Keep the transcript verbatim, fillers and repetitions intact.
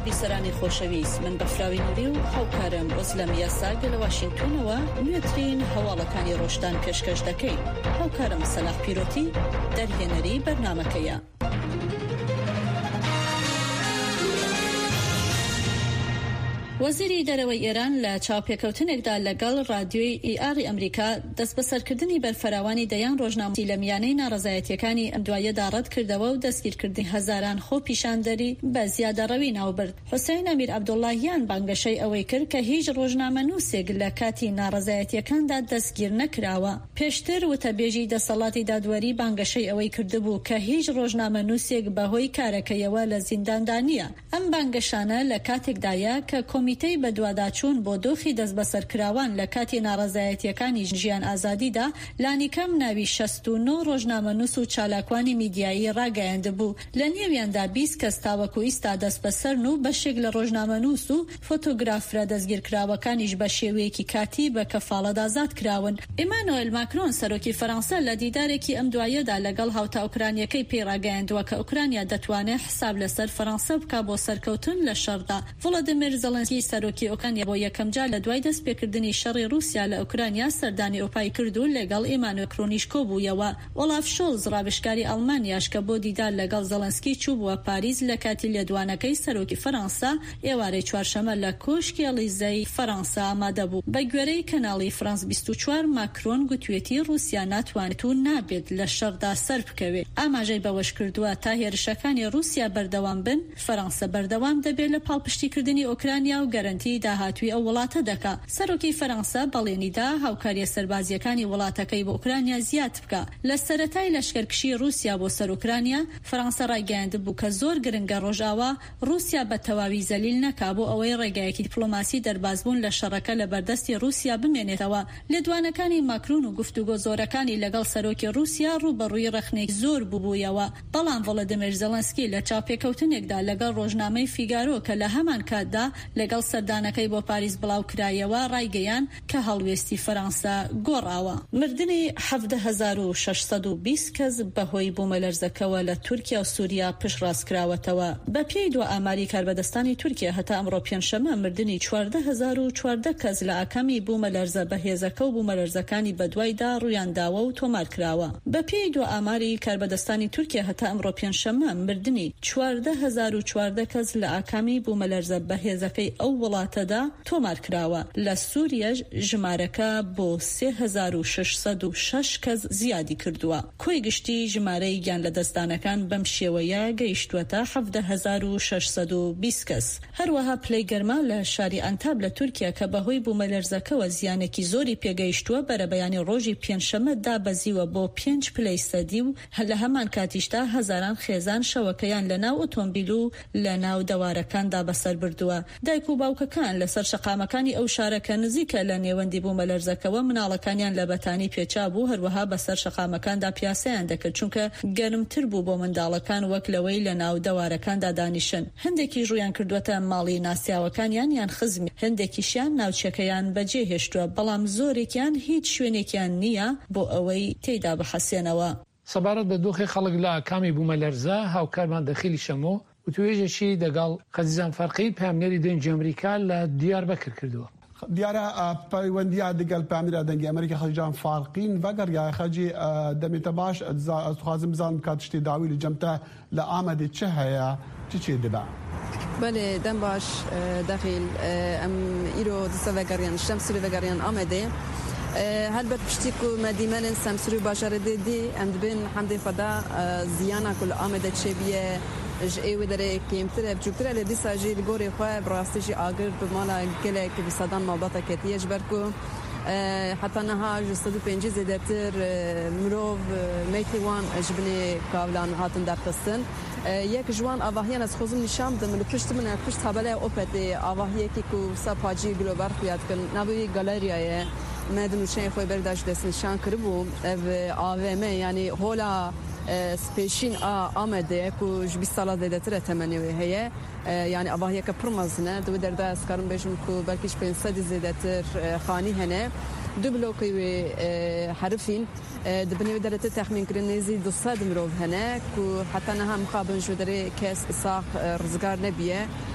بیسەرانی خۆشەویست، من بەفراوی نووری و هاوکارم ئۆزلەم یاساگ لە واشنگتنەوە نوێترین هەواڵەکانی ڕۆژدان پێشکەش دەکەین. هاوکارم سەلاح پیرۆتی دەرهێنەری بەرنامەکەیە. وەزیری دەرەوەی ئێران لە چاوپێکەوتنێکدا لەگەڵ رادیۆی ئی ئاری ئەمریکا دەست بەسەرکردنی بەرفەراوانی دەیان ڕۆژنامەی لە میانەی ناڕەزایەتیەکانی ئەم دوایەدا ڕەت کردەوە و دەستگیرکردنی هەزاران خۆ پیشاندەری بە زیادەڕەوی ناوبرد. حوسێن ئەمیر عەبدوڵڵاهیان بانگەشەی ئەوەی کرد کە هیچ ڕۆژنامەنووسێک لە کاتی ناڕەزایەتیەکاندا دەستگیر نەکراوە. پێشتر وتەبێژی دەسەڵاتی دادوەری بانگەشەی ئەوەی کردبوو کە هیچ ڕۆژنامەنووسێک بەهۆی کارەکەیەوە لە زینداندا نییە. ئەم بانگەشانە لە کاتێکدایە کە کۆمیتەی بەدواداچوون بۆ دۆخی دەست بەسەرکراوان لە کاتی ناڕەزایەتیەکانی ژیان ئازادیدا لانیکەم ناوی شەست و نۆ ڕۆژنامەنووس و چالاکوانی میدیایی ڕاگەیاندبوو. لە نێویاندا بیست کەس تاوەکو ئیستا دەست بەسەرن و بەشێک لە ڕۆژنامەنووس و فۆتۆگرافرە دەستگیرکراوەکانیش بە شێوەیەکی کاتی بە کەفاڵەت ئازاد کراون. ئیمانوئێل ماکرۆن سەرۆکی فەڕەنسا لە دیدارێکی ئەم دوایەدا لەگەڵ هاوتا ئوکرانیەکەی پێڕاگەیاندووە کە ئوکرانیا دەتوانێت حساب لەسەر فەڕەنسا بکات بۆ سەرکەوتن لە شەڕدا. ڤڵۆدیمیر زەڵەنسکی سەرۆکی ئۆکرانیا بۆ یەکەم جار لە دوای دەستپێکردنی شەڕی رووسیا لە ئوکرانیا سەردانی ئۆپای کرد و لەگەڵ ئیمانوئێل ماکرۆنیش کۆبوویەوە. ئۆلاف شۆلز ڕاوێژکاری ئەڵمانیاش کە بۆ دیدار لەگەڵ زەڵەنسکی چوو بووە پاریس لە کاتی لێدوانەکەی سەرۆکی فەڕەنسا ئێوارەی چوارشەمە لە کۆشکی ئەلیزەی فەڕەنسا ئامادە بوو. بە گوێرەی کەناڵی فرانس بیست و چوار ماکرۆن گوتوێتی رووسیا ناتوانێت و نابێت لە شەڕدا سەر بکەوێت. ئاماژەی بەوەش کردووە تا هێرشەکانی رووسیا بەردەوام بن، فەڕەنسا بەردەوام دەبێت لە پاڵپشتیکردنی ئوکرانیا و گەرانتی داهاتوی ئەو وڵاتە دەکا. سەرۆکی فەڕەنسا بەڵێنیدا هاوکاریە سەربازیەکانی وڵاتەکەی بۆ ئوکرانیا زیاد بکە. لە سەرەتای لەشکرکشی رووسیا بۆ سەر ئوکرانیا فەڕەنسا ڕایگەیاندبوو کە زۆر گرنگە ڕۆژاوا رووسیا بە تەواوی زەلیل نەکا بۆ ئەوەی ڕێگایەکی دیپلۆماسی دەربازبوون لە شەڕەکە لە بەردەستی رووسیا بمێنێتەوە. لێدوانەکانی ماکرۆن و گفتوگۆ زۆرەکانی لەگەڵ سەرۆکی رووسیا ڕوبەڕووی ڕەخنێک زۆر بووبوویەوە. بەڵام ڤڵۆدیمیر زەڵەنسکی لە چاوپێکەوتنێکدا لەگەڵ ڕۆژنامەی فیگارۆ کە لە هەمان کاتدا لەگەڵ سەردانەکەی بۆ پاریس بڵاو کرایەوە ڕایگەیان کە هەڵوێستی فەڕەنسا گۆڕاوە. مردنی حەڤدە هەزار و شەش سەد و بیست کەس بەهۆی بوومەلەرزەکەوە لە تورکیا و سووریا پشتڕاستکراوەتەوە. بە پێی دو ئاماری کاربەدەستانی تورکیا هەتا ئەمڕۆ پێنجشەمە مردنی چواردە هەزار و چواردە کەس لە ئاکامی بوومەلەرزە بەهێزەکە و بوومەلەرزەکانی بەدوایدا ڕوویانداوە و تۆمار کراوە. بە پێی دو ئاماری کاربەدەستانی تورکیا هەتا ئەمڕۆ پێنجشەمە مردنی چواردە هەزار و چواردە کەس لە ئاکامی بوومەلەرزە بەهێزەکەی ئەو وڵاتەدا تۆمار کراوە. لە سووریەش ژمارەکە بۆ سێ هەزار و شەش سەد و شەش کەس زیادی کردووە. کۆی گشتی ژمارەی گیان لە دەستدانەکان بەم شێوەیە گەیشتووەتە حەڤدە هەزار و شەش سەد و بیست کەس. هەروەها پلەی گەرما لە شاری ئەنتاب لە تورکیا کە بەهۆی بوومەلەرزەکەوە زیانێکی زۆری پێگەیشتووە بەرەبەیانی ڕۆژی پێنجشەمە دابەزیوە بۆ پێنج پلەی سەدی و لە هەمان کاتیشدا هەزاران خێزان شەوەکەیان لە ناو ئۆتۆمبیل و لە ناو دەوارەکاندا بەسەر بردووە. دایک و باوکەکان لەسەر شەقامەکانی ئەو شارەکە نزیکە لە نێوەندی بوومەلەرزەکەوە مناڵەکانیان لە بەتانی پێچا بوو، هەروەها بەسەر شەقامەکاندا پیاسەیان دەکرد چونکە گەرمتر بوو بۆ منداڵەکان وەک لەوەی لە ناو دەوارەکاندا دانیشن. هەندێکی ڕویان کردوەتە ماڵی ناسیاوەکانیان یان خزمی، هەندێکیشیان ناوچەکەیان بەجێ هێشتووە، بەڵام زۆرێکیان هیچ شوێنێکیان نییە بۆ ئەوەی تێیدا بحەسێنەوە. سەبارەت بە دۆخی خەڵک لە ئاکامی بوومەلەرزە هاوکارمان دەخیلی شەمۆ و توێژێکی دەگەڵ خەزیزان فەرقی پامنێری دەنگی ئەمریکا لە دیاربەکر کردووە. دیارە پەیوەندیە دەگەل پامنێرە دەنگی ئەمریکا خەجان فارقین ڤەگەر خەجی دەمێتە باش خوازم بزانم کات شتی داوی لە جەمتە لە ئامەدی چه هەیە چی چی دەبا؟ بله دەم باش دەخیل ئەم ئیرۆ دسە ڤەگەریان شەم سوری ڤەگەریان ئامەدێ هەلبەت پشتی و مەدیمەنن سەمسوری باشارە دێدی ئەم دبن حەمدی خەدا زیانە کول ئامەدە چێبیە ج ئێوە دەرێ کێمترە بچووکترە لە دیساژی گۆری خۆ بڕاستیژی ئاگر بمانە gelek بیسەدان مابەتە کەتیەش بەرکو حتا نەها ji sed û pêncî zêdetir mirov meytê wan ji binê kavlan hatin derxistin. Yek ji wan avahiyan ez xwazim nîşan bidim li pişt min pişt tabelaya Opetê avahiyekî ku wisa pacî global xuya dikin navê galeryaye me di nûçeyê xwe berda ji dest nîşan kiribû ev A V M yanî hola سپیشین آمده که جبی سال دیدتر تمنی ویه یعنی آواهی که پرمازنه دو درده اسکارم بچم که برکیش پنجصد دیدتر خانی هنه دو بلوکی و حرفین دبنی درته تخمین کردن نزی دوصد مرو هنه که حتی نه هم قابل شده کس ساخت رزگار نبیه